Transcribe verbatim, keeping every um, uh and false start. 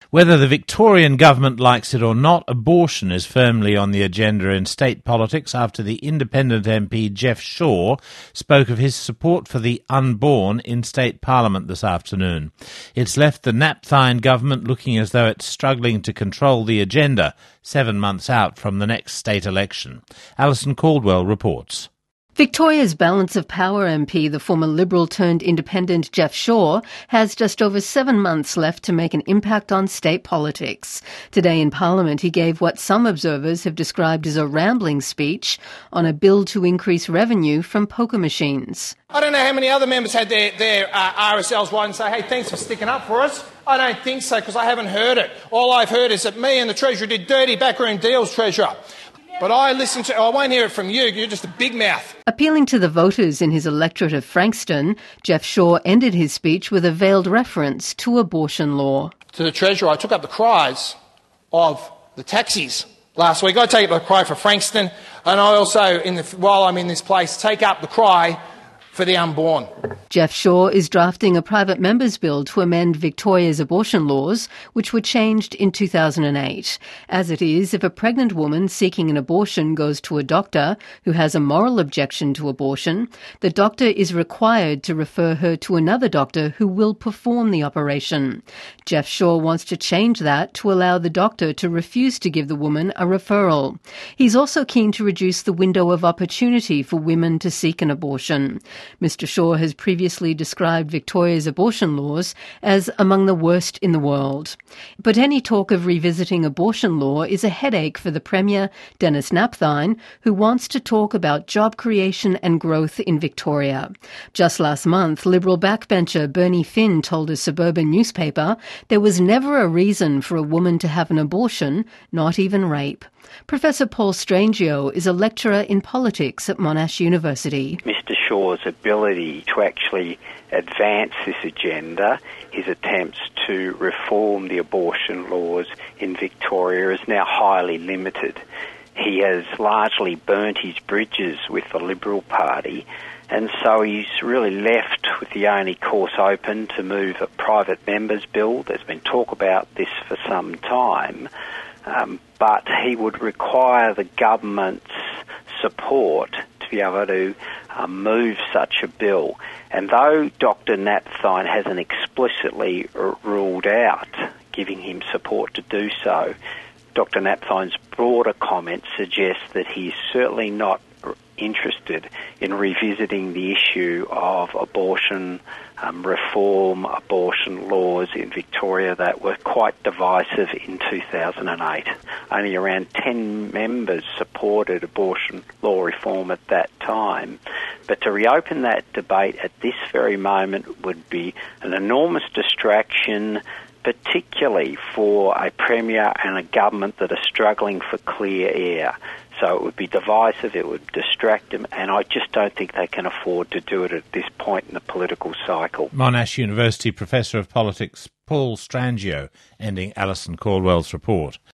Whether the Victorian government likes it or not, abortion is firmly on the agenda in state politics after the independent M P Geoff Shaw spoke of his support for the unborn in state parliament this afternoon. It's left the Napthine government looking as though it's struggling to control the agenda seven months out from the next state election. Alison Caldwell reports. Victoria's Balance of Power M P, the former Liberal-turned-independent Geoff Shaw, has just over seven months left to make an impact on state politics. Today in Parliament, he gave what some observers have described as a rambling speech on a bill to increase revenue from poker machines. I don't know how many other members had their, their uh, R S Ls wide and say, hey, thanks for sticking up for us. I don't think so, because I haven't heard it. All I've heard is that me and the Treasurer did dirty backroom deals, Treasurer. But I listen to, I won't hear it from you, you're just a big mouth. Appealing to the voters in his electorate of Frankston, Geoff Shaw ended his speech with a veiled reference to abortion law. To the Treasurer, I took up the cries of the taxis last week. I take up the cry for Frankston, and I also, in the, while I'm in this place, take up the cry for the unborn. Geoff Shaw is drafting a private member's bill to amend Victoria's abortion laws, which were changed in two thousand eight. As it is, if a pregnant woman seeking an abortion goes to a doctor who has a moral objection to abortion, the doctor is required to refer her to another doctor who will perform the operation. Geoff Shaw wants to change that to allow the doctor to refuse to give the woman a referral. He's also keen to reduce the window of opportunity for women to seek an abortion. Mister Shaw has previously described Victoria's abortion laws as among the worst in the world. But any talk of revisiting abortion law is a headache for the Premier, Denis Napthine, who wants to talk about job creation and growth in Victoria. Just last month, Liberal backbencher Bernie Finn told a suburban newspaper there was never a reason for a woman to have an abortion, not even rape. Professor Paul Strangio is a lecturer in politics at Monash University. Mister Shaw's ability to actually advance this agenda, his attempts to reform the abortion laws in Victoria, is now highly limited. He has largely burnt his bridges with the Liberal Party, and so he's really left with the only course open to move a private member's bill. There's been talk about this for some time. Um, but he would require the government's support to be able to um, move such a bill. And though Doctor Napthine hasn't explicitly r- ruled out giving him support to do so, Doctor Napthine's broader comments suggest that he's certainly not r- interested in revisiting the issue of abortion um, reform, abortion laws in Victoria that were quite divisive in two thousand eight. Only around ten members supported abortion law reform at that time. But to reopen that debate at this very moment would be an enormous distraction, particularly for a Premier and a government that are struggling for clear air. So it would be divisive, it would distract them, and I just don't think they can afford to do it at this point in the political cycle. Monash University Professor of Politics Paul Strangio ending Alison Caldwell's report.